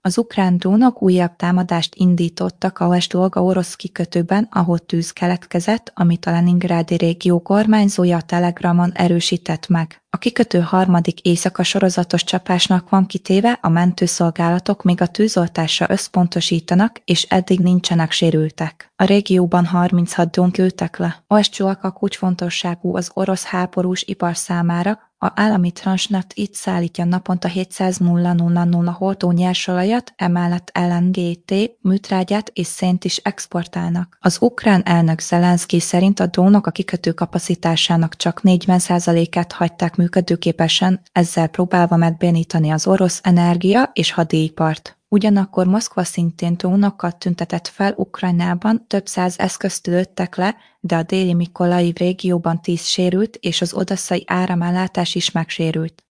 Az ukrán drónok újabb támadást indítottak a Ujszt-Dolga-orosz kikötőben, ahol tűz keletkezett, amit a Leningrádi régió kormányzója a Telegramon erősített meg. A kikötő harmadik éjszaka sorozatos csapásnak van kitéve, a mentőszolgálatok még a tűzoltásra összpontosítanak, és eddig nincsenek sérültek. A régióban 36 drónt lőttek le. Ujszt-Dolga kulcsfontosságú az orosz háborús ipar számára, a állami Transneft itt szállítja naponta 700 000 hordó nyersolajat, emellett LNG-t, műtrágyát és szént is exportálnak. Az ukrán elnök Zelenszkij szerint a drónok a kikötő kapacitásának csak 40%-át hagyták működőképesen, ezzel próbálva megbénítani az orosz energia- és hadipart. Ugyanakkor Moszkva szintén drónokat tüntetett fel Ukrajnában, több száz eszközt lőttek le, de a déli Mikolaiv régióban 10 sérült, és az odesszai áramellátás is megsérült.